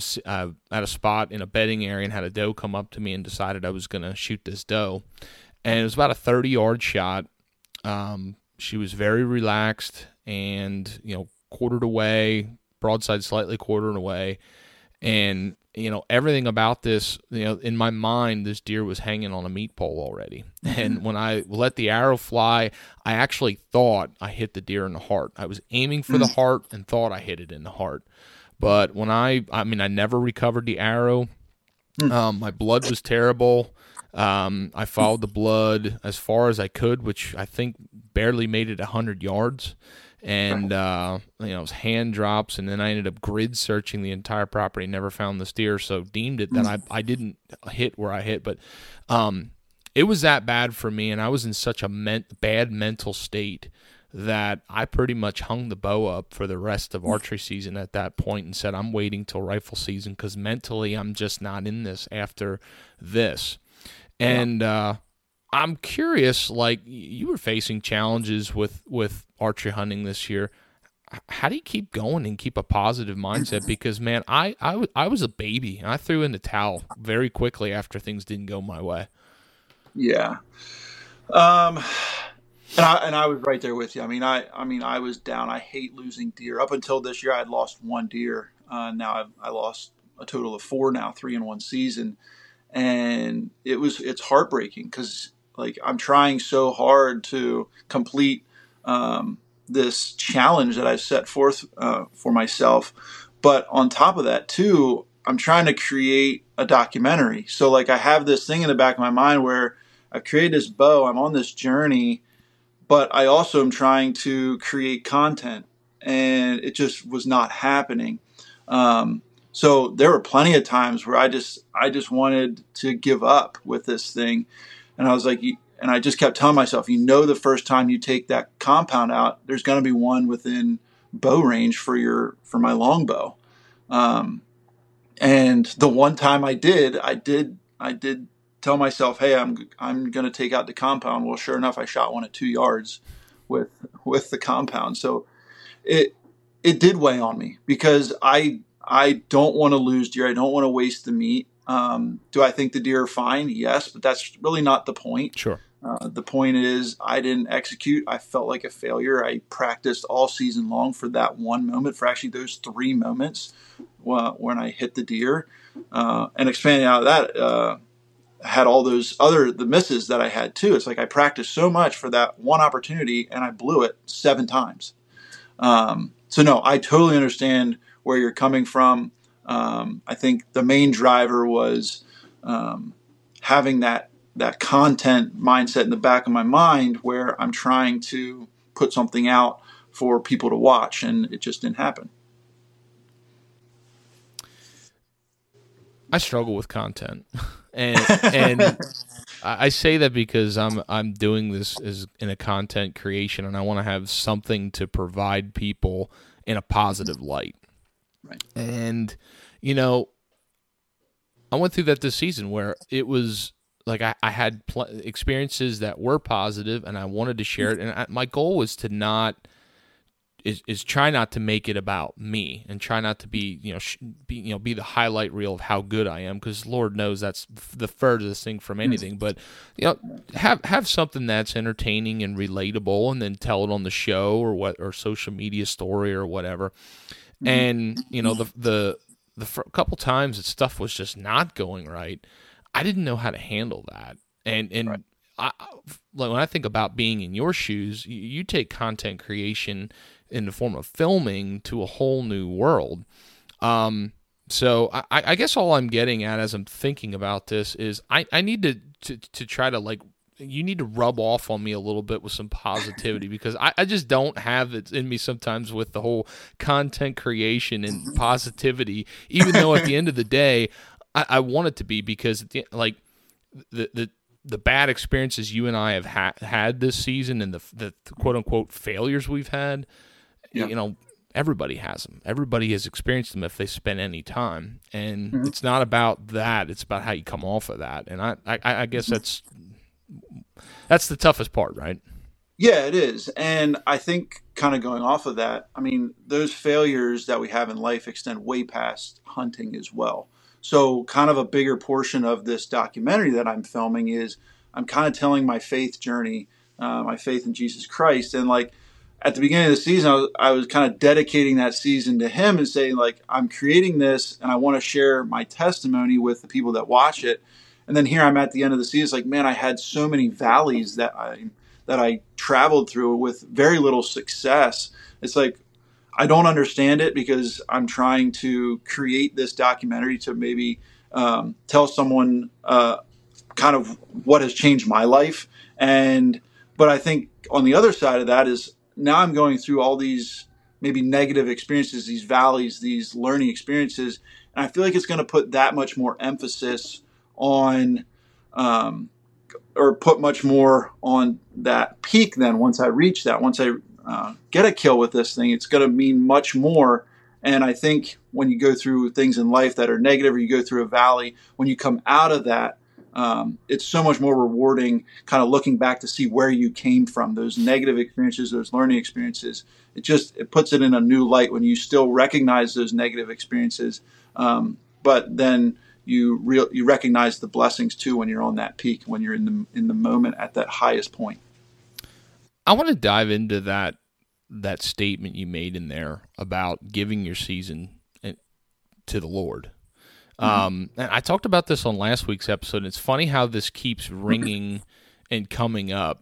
a spot in a bedding area and had a doe come up to me and decided I was going to shoot this doe. And it was about a 30-yard shot. She was very relaxed and, quartered away, broadside slightly quartered away. And, everything about this, in my mind, this deer was hanging on a meat pole already. And when I let the arrow fly, I actually thought I hit the deer in the heart. I was aiming for the heart and thought I hit it in the heart. But when I never recovered the arrow. My blood was terrible. I followed the blood as far as I could, which I think barely made it 100 yards. And, it was hand drops, and then I ended up grid searching the entire property, never found this deer, so deemed it that I didn't hit where I hit. But it was that bad for me, and I was in such a bad mental state that I pretty much hung the bow up for the rest of archery season at that point and said, I'm waiting till rifle season because mentally I'm just not in this after this. And I'm curious, like, you were facing challenges with archery hunting this year. How do you keep going and keep a positive mindset? Because, man, I was a baby, and I threw in the towel very quickly after things didn't go my way. Yeah. And I was right there with you. I was down. I hate losing deer. Up until this year, I had lost 1 deer. Now I lost a total of 4 now, 3 in one season. And it's heartbreaking because, like, I'm trying so hard to complete this challenge that I've set forth for myself. But on top of that, too, I'm trying to create a documentary. So, like, I have this thing in the back of my mind where I've created this bow. I'm on this journey, but I also am trying to create content, and it just was not happening. So there were plenty of times where I just wanted to give up with this thing. And I was like, and I just kept telling myself, the first time you take that compound out, there's going to be one within bow range for my longbow. And the one time I did tell myself, hey, I'm going to take out the compound. Well, sure enough, I shot one at 2 yards with the compound. So it did weigh on me because I don't want to lose deer. I don't want to waste the meat. Do I think the deer are fine? Yes, but that's really not the point. Sure. The point is I didn't execute. I felt like a failure. I practiced all season long for that one moment, for actually those 3 moments when I hit the deer. And expanding out of that, I had all those the misses that I had too. It's like I practiced so much for that one opportunity and I blew it 7 times. So no, I totally understand where you're coming from. I think the main driver was having that content mindset in the back of my mind where I'm trying to put something out for people to watch, and it just didn't happen. I struggle with content, and I say that because I'm doing this as in a content creation, and I want to have something to provide people in a positive light. Right. And I went through that this season where it was like I had experiences that were positive, and I wanted to share it. And my goal was to try not to make it about me, and try not to be be the highlight reel of how good I am, because Lord knows that's the furthest thing from anything. But have something that's entertaining and relatable, and then tell it on the show or social media story or whatever. And the couple times that stuff was just not going right, I didn't know how to handle that. And right. When I think about being in your shoes, you take content creation in the form of filming to a whole new world. So I guess all I'm getting at as I'm thinking about this is I need to try to you need to rub off on me a little bit with some positivity, because I just don't have it in me sometimes with the whole content creation and positivity, even though at the end of the day, I want it to be, because the bad experiences you and I have had this season, and the quote unquote failures we've had, everybody has them. Everybody has experienced them if they spend any time, and it's not about that. It's about how you come off of that. And I guess that's the toughest part, right? Yeah, it is. And I think kind of going off of that, I mean, those failures that we have in life extend way past hunting as well. So kind of a bigger portion of this documentary that I'm filming is I'm kind of telling my faith journey, my faith in Jesus Christ. And at the beginning of the season, I was kind of dedicating that season to him and saying, I'm creating this and I want to share my testimony with the people that watch it. And then here I'm at the end of the season. It's man, I had so many valleys that I traveled through with very little success. It's I don't understand it, because I'm trying to create this documentary to maybe tell someone kind of what has changed my life. But I think on the other side of that is now I'm going through all these maybe negative experiences, these valleys, these learning experiences. And I feel like it's going to put that much more emphasis on or put much more on that peak. Then once I reach that, once I get a kill with this thing, it's going to mean much more. And I think when you go through things in life that are negative, or you go through a valley, when you come out of that, it's so much more rewarding kind of looking back to see where you came from, those negative experiences, those learning experiences. It puts it in a new light when you still recognize those negative experiences. But then you recognize the blessings too when you're on that peak, when you're in the moment at that highest point. I want to dive into that statement you made in there about giving your season to the Lord. And I talked about this on last week's episode, and it's funny how this keeps ringing and coming up.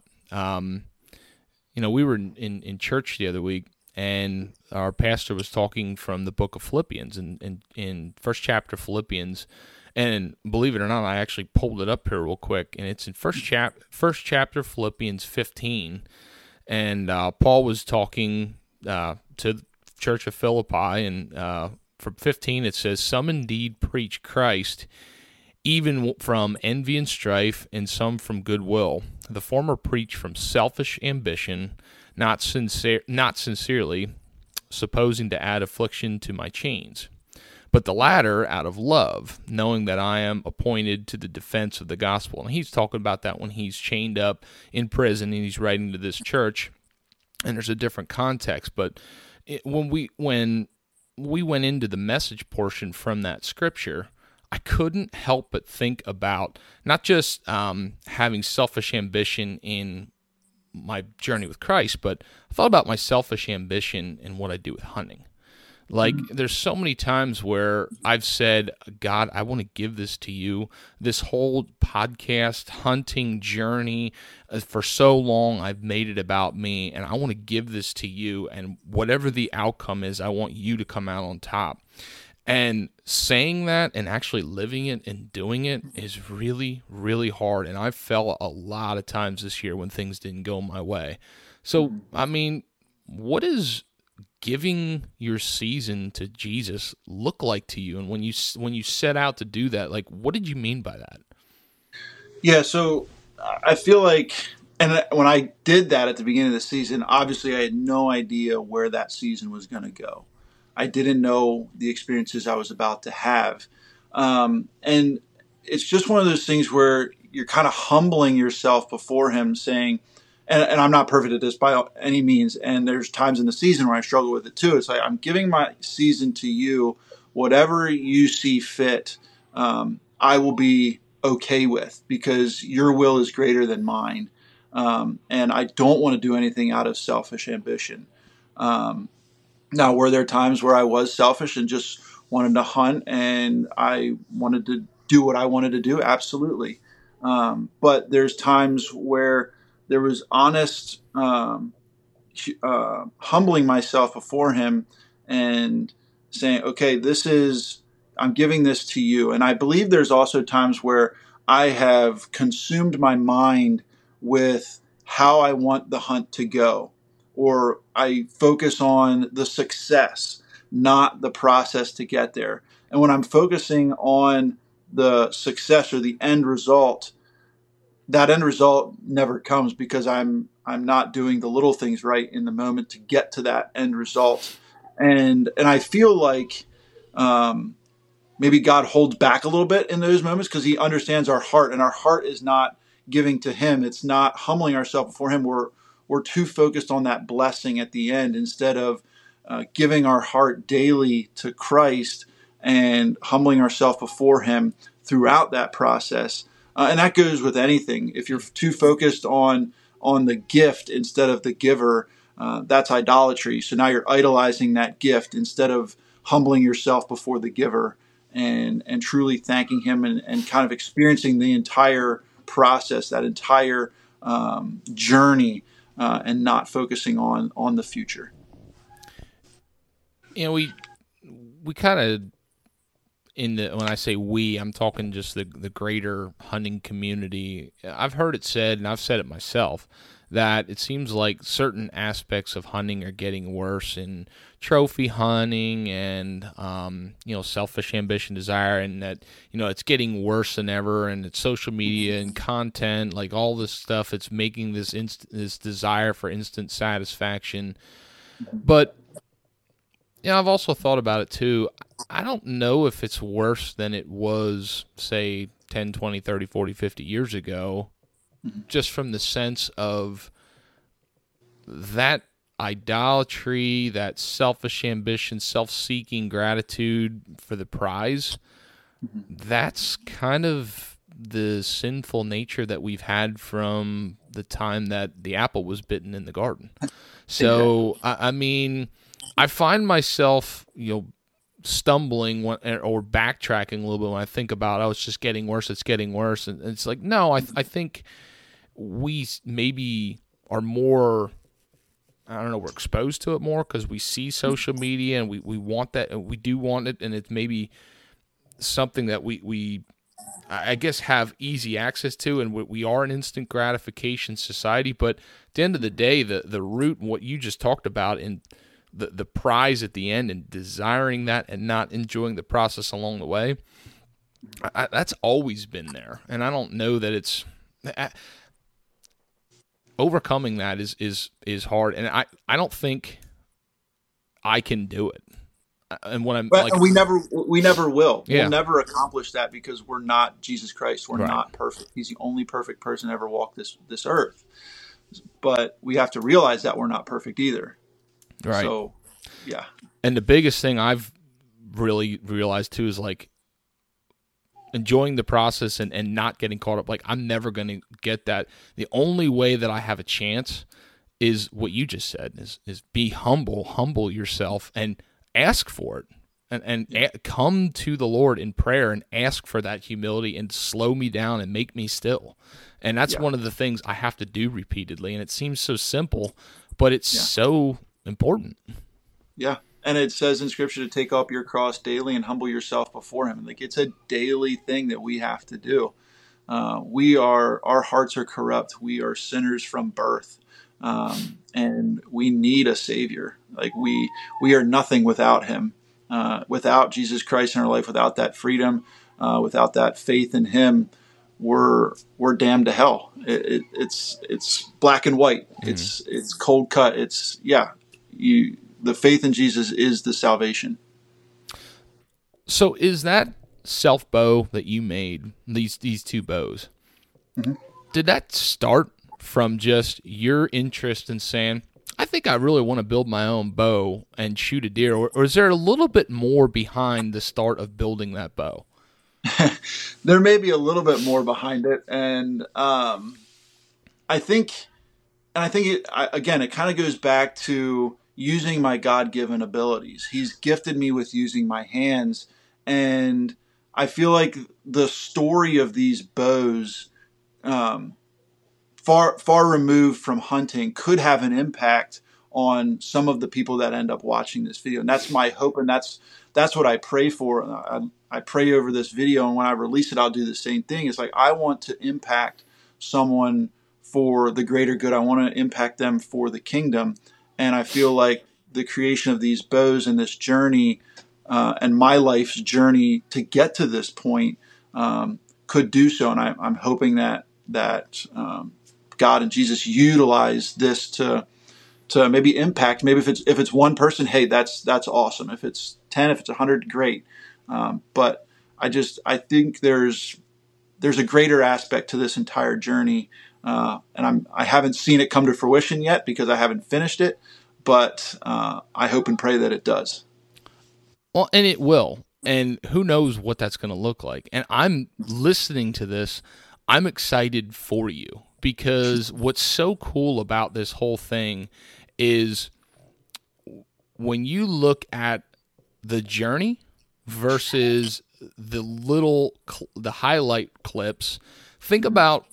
We were in church the other week, and our pastor was talking from the book of Philippians, and in first chapter Philippians. And believe it or not, I actually pulled it up here real quick, and it's in first chapter Philippians 15. And Paul was talking to the church of Philippi, and from 15 it says, "Some indeed preach Christ, even from envy and strife, and some from goodwill. The former preach from selfish ambition, not sincerely, supposing to add affliction to my chains. But the latter out of love, knowing that I am appointed to the defense of the gospel." And he's talking about that when he's chained up in prison and he's writing to this church, and there's a different context. But when we went into the message portion from that scripture, I couldn't help but think about not just having selfish ambition in my journey with Christ, but I thought about my selfish ambition in what I do with hunting. Like, there's so many times where I've said, God, I want to give this to you. This whole podcast hunting journey, for so long, I've made it about me, and I want to give this to you. And whatever the outcome is, I want you to come out on top. And saying that and actually living it and doing it is really, really hard. And I've felt a lot of times this year when things didn't go my way. So, I mean, what is giving your season to Jesus look like to you? And when you set out to do that, like, what did you mean by that? Yeah, so I feel like, and when I did that at the beginning of the season, obviously I had no idea where that season was going to go. I didn't know the experiences I was about to have. And it's just one of those things where you're kind of humbling yourself before him, saying, and I'm not perfect at this by any means, and there's times in the season where I struggle with it too. It's like, I'm giving my season to you. Whatever you see fit, I will be okay with, because your will is greater than mine. And I don't want to do anything out of selfish ambition. Now, were there times where I was selfish and just wanted to hunt and I wanted to do what I wanted to do? Absolutely. But there's times where there was honest humbling myself before him and saying, okay, I'm giving this to you. And I believe there's also times where I have consumed my mind with how I want the hunt to go, or I focus on the success, not the process to get there. And when I'm focusing on the success or the end result, that end result never comes, because I'm not doing the little things right in the moment to get to that end result. And I feel like maybe God holds back a little bit in those moments, because he understands our heart, and our heart is not giving to him. It's not humbling ourselves before him. We're too focused on that blessing at the end, instead of giving our heart daily to Christ and humbling ourselves before him throughout that process. And that goes with anything. If you're too focused on the gift instead of the giver, that's idolatry. So now you're idolizing that gift instead of humbling yourself before the giver and truly thanking him and kind of experiencing the entire process, that entire journey, and not focusing on the future. You know, we kind of, when I say we, I'm talking just the greater hunting community. I've heard it said, and I've said it myself, that it seems like certain aspects of hunting are getting worse in trophy hunting and, selfish ambition, desire, and that, it's getting worse than ever, and it's social media and content, like all this stuff, it's making this desire for instant satisfaction. But, I've also thought about it too. I don't know if it's worse than it was, say, 10, 20, 30, 40, 50 years ago, just from the sense of that idolatry, that selfish ambition, self-seeking gratitude for the prize. That's kind of the sinful nature that we've had from the time that the apple was bitten in the garden. So, I mean, I find myself, stumbling or backtracking a little bit when I think about, it's just getting worse, it's getting worse. And it's like, no, I think we maybe are more, we're exposed to it more because we see social media and we want that, and we do want it, and it's maybe something that we I guess have easy access to, and we are an instant gratification society. But at the end of the day, the root, what you just talked about, and the prize at the end, and desiring that and not enjoying the process along the way, that's always been there. And I don't know that it's overcoming that is hard. And I don't think I can do it. And when we never will. Yeah. We'll never accomplish that because we're not Jesus Christ. We're Right. not perfect. He's the only perfect person ever walked this earth. But we have to realize that we're not perfect either. Right. So, yeah. And the biggest thing I've really realized too is, like, enjoying the process and not getting caught up. Like, I'm never going to get that. The only way that I have a chance is what you just said, is be humble yourself and ask for it. And come to the Lord in prayer and ask for that humility and slow me down and make me still. And that's one of the things I have to do repeatedly. And it seems so simple, but it's so important. Yeah. And it says in Scripture to take up your cross daily and humble yourself before Him. Like, it's a daily thing that we have to do. Our hearts are corrupt. We are sinners from birth. And we need a Savior. Like, we are nothing without Him. Without Jesus Christ in our life, without that freedom, without that faith in Him, we're damned to hell. It's black and white. Mm-hmm. It's cold cut. The faith in Jesus is the salvation. So is that self bow that you made, these two bows, did that start from just your interest in saying, I think I really want to build my own bow and shoot a deer, or is there a little bit more behind the start of building that bow? There may be a little bit more behind it, and I think it kind of goes back to using my God-given abilities. He's gifted me with using my hands, and I feel like the story of these bows, far removed from hunting, could have an impact on some of the people that end up watching this video. And that's my hope, and that's what I pray for. I pray over this video, and when I release it, I'll do the same thing. It's like, I want to impact someone for the greater good. I want to impact them for the kingdom. And I feel like the creation of these bows and this journey, and my life's journey to get to this point, could do so. And I'm hoping that God and Jesus utilize this to maybe impact. Maybe if it's one person, hey, that's awesome. If it's 10, if it's 100, great. But I think there's a greater aspect to this entire journey, and I haven't seen it come to fruition yet because I haven't finished it. But I hope and pray that it does. Well, and it will. And who knows what that's going to look like. And I'm listening to this. I'm excited for you, because what's so cool about this whole thing is when you look at the journey versus the highlight clips, think about,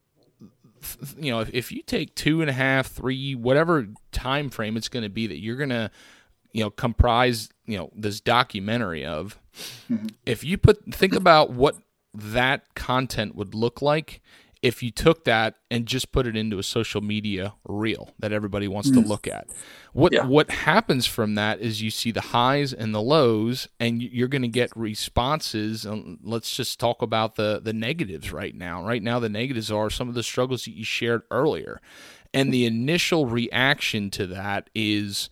if you take 2.5, 3, whatever time frame it's going to be that you're going to, comprise, this documentary of, if you think about what that content would look like if you took that and just put it into a social media reel that everybody wants to look at. What happens from that is you see the highs and the lows, and you're going to get responses. Let's just talk about the negatives right now. Right now, the negatives are some of the struggles that you shared earlier. And the initial reaction to that is,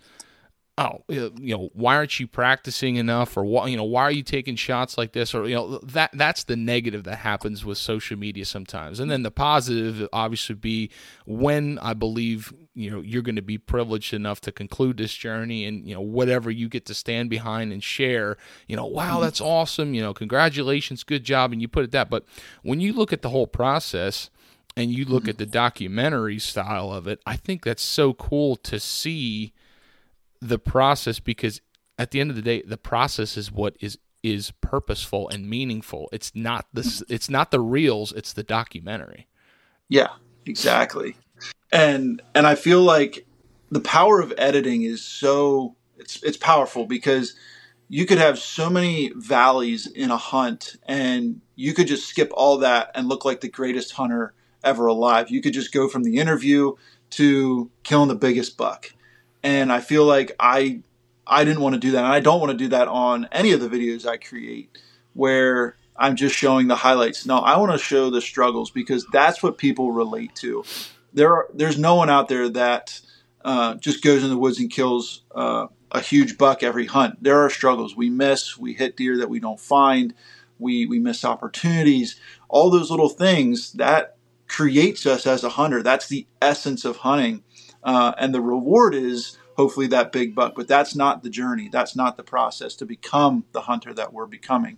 why aren't you practicing enough? Or why are you taking shots like this? Or that's the negative that happens with social media sometimes. And then the positive obviously would be when I believe you're going to be privileged enough to conclude this journey, and whatever you get to stand behind and share. Wow, that's awesome. Congratulations, good job, and you put it that. But when you look at the whole process and you look at the documentary style of it, I think that's so cool to see the process, because at the end of the day, the process is what is purposeful and meaningful. It's not the reels, it's the documentary. Yeah, exactly. And I feel like the power of editing is it's powerful, because you could have so many valleys in a hunt, and you could just skip all that and look like the greatest hunter ever alive. You could just go from the interview to killing the biggest buck. And I feel like I didn't want to do that. And I don't want to do that on any of the videos I create where I'm just showing the highlights. No, I want to show the struggles, because that's what people relate to. There's no one out there that just goes in the woods and kills a huge buck every hunt. There are struggles. We hit deer that we don't find. We miss opportunities. All those little things that creates us as a hunter. That's the essence of hunting. And the reward is hopefully that big buck, but that's not the journey. That's not the process to become the hunter that we're becoming.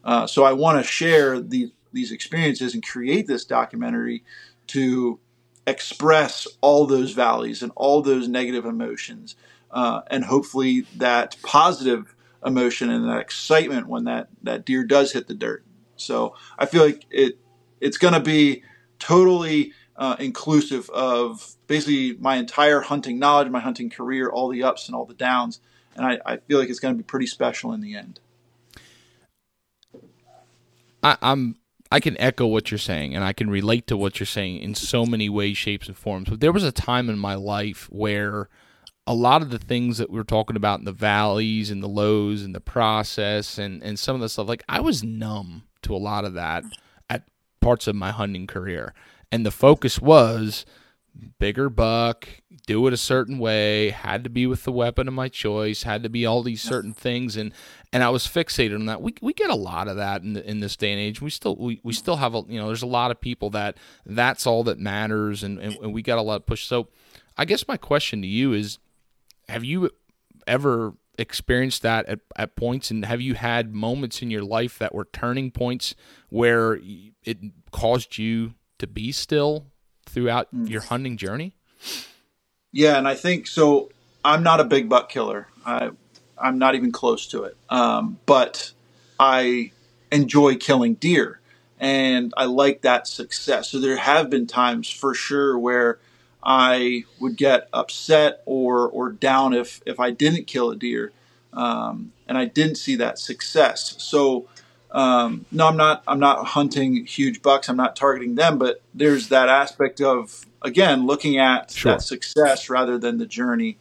So I want to share these experiences and create this documentary to express all those valleys and all those negative emotions, and hopefully that positive emotion and that excitement when that deer does hit the dirt. So I feel like it's going to be totally inclusive of basically my entire hunting knowledge, my hunting career, all the ups and all the downs. And I feel like it's going to be pretty special in the end. I can echo what you're saying, and I can relate to what you're saying in so many ways, shapes, and forms. But there was a time in my life where a lot of the things that we were talking about in the valleys and the lows and the process and some of the stuff, like I was numb to a lot of that at parts of my hunting career. And the focus was bigger buck, do it a certain way, had to be with the weapon of my choice, had to be all these certain things, and I was fixated on that. We get a lot of that in this day and age. We still have there's a lot of people that's all that matters, and we got a lot of push. So I guess my question to you is, have you ever experienced that at points, and have you had moments in your life that were turning points where it caused you to be still throughout your hunting journey? Yeah, and I think so. I'm not a big buck killer. I'm not even close to it. But I enjoy killing deer, and I like that success. So there have been times for sure where I would get upset or down if I didn't kill a deer, and I didn't see that success. So no, I'm not hunting huge bucks. I'm not targeting them, but there's that aspect of, again, looking at that success rather than the journey.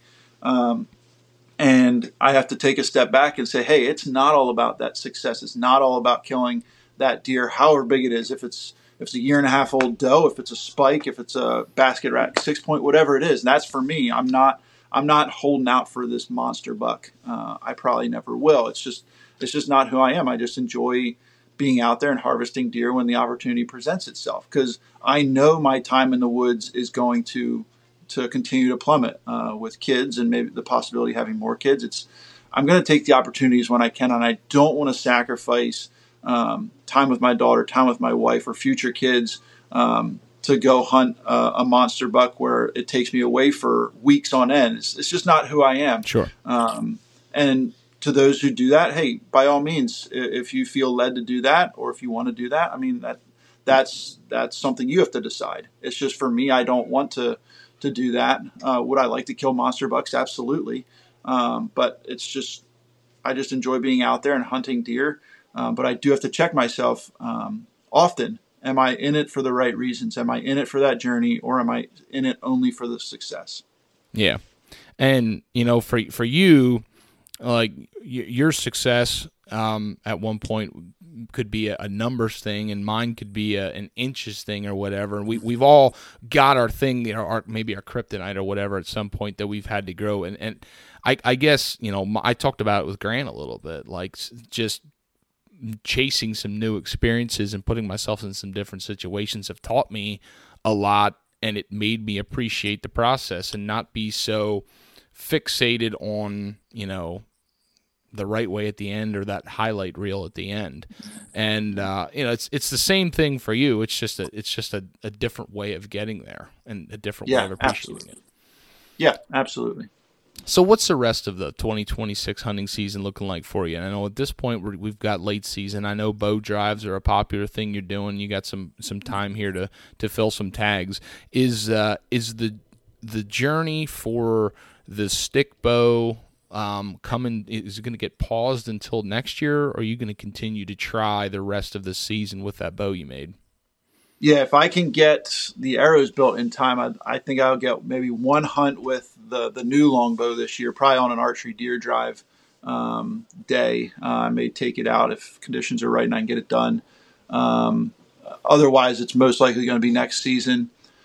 And I have to take a step back and say, hey, it's not all about that success. It's not all about killing that deer, however big it is. If it's a 1.5-year-old doe, if it's a spike, if it's a basket rack, 6-point, whatever it is. And that's for me. I'm not holding out for this monster buck. I probably never will. It's just not who I am. I just enjoy being out there and harvesting deer when the opportunity presents itself, because I know my time in the woods is going to continue to plummet with kids and maybe the possibility of having more kids. I'm going to take the opportunities when I can, and I don't want to sacrifice time with my daughter, time with my wife, or future kids to go hunt a monster buck where it takes me away for weeks on end. It's just not who I am. Sure. And to those who do that, hey, by all means, if you feel led to do that, or if you want to do that, I mean, that's something you have to decide. It's just, for me, I don't want to do that. Would I like to kill monster bucks? Absolutely. But it's just, I just enjoy being out there and hunting deer. But I do have to check myself often. Am I in it for the right reasons? Am I in it for that journey, or am I in it only for the success? Yeah. And, for you, like your success at one point could be a numbers thing, and mine could be an inches thing or whatever. And we've all got our thing, maybe our kryptonite or whatever at some point that we've had to grow. And I guess, I talked about it with Grant a little bit, like just chasing some new experiences and putting myself in some different situations have taught me a lot, and it made me appreciate the process and not be so fixated on, the right way at the end or that highlight reel at the end. And it's the same thing for you. It's just a different way of getting there and a different way of appreciating it. Yeah, absolutely. So what's the rest of the 2026 hunting season looking like for you? And I know at this point we've got late season. I know bow drives are a popular thing you're doing. You got some time here to fill some tags. Is the journey for the stick bow coming? Is it going to get paused until next year, or are you going to continue to try the rest of the season with that bow you made? Yeah, if I can get the arrows built in time, I think I'll get maybe one hunt with the new longbow this year, probably on an archery deer drive day. I may take it out if conditions are right and I can get it done. Otherwise, it's most likely going to be next season.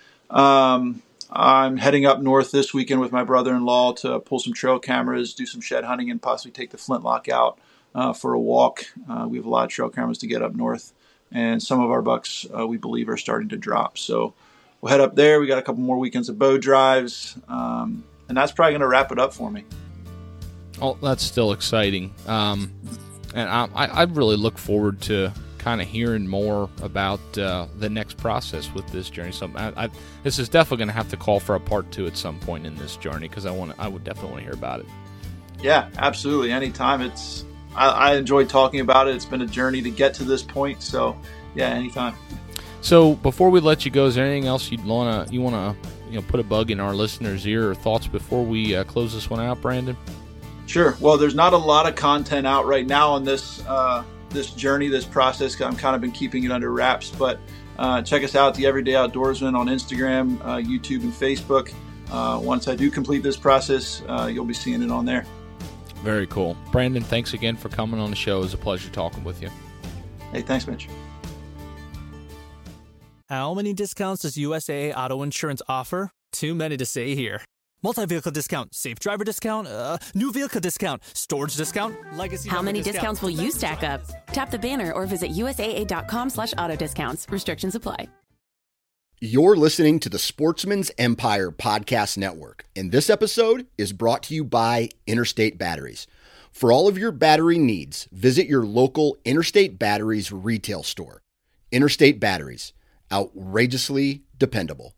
I'm heading up north this weekend with my brother-in-law to pull some trail cameras, do some shed hunting, and possibly take the flintlock out for a walk. We have a lot of trail cameras to get up north, and some of our bucks we believe are starting to drop. So we'll head up there. We got a couple more weekends of bow drives, and that's probably going to wrap it up for me. Oh, that's still exciting. And I really look forward to kind of hearing more about the next process with this journey. So this is definitely going to have to call for a part 2 at some point in this journey, because I would definitely want to hear about it. Yeah, absolutely. Anytime. I enjoy talking about it. It's been a journey to get to this point. So yeah, anytime. So before we let you go, is there anything else you want to put a bug in our listeners' ear, or thoughts before we close this one out, Brandon? Sure. Well, there's not a lot of content out right now on this this journey, this process. I'm kind of been keeping it under wraps, but check us out, The Everyday Outdoorsman, on Instagram, YouTube, and Facebook. Once I do complete this process, you'll be seeing it on there. Very cool. Brandon, thanks again for coming on the show. It was a pleasure talking with you. Hey, thanks, Mitch. How many discounts does USAA Auto Insurance offer? Too many to say here. Multi-vehicle discount, safe driver discount, new vehicle discount, storage discount, legacy. How many discount. discounts will you stack up? Tap the banner or visit USAA.com/auto discounts. Restrictions apply. You're listening to the Sportsman's Empire Podcast Network, and this episode is brought to you by Interstate Batteries. For all of your battery needs, visit your local Interstate Batteries retail store. Interstate Batteries, outrageously dependable.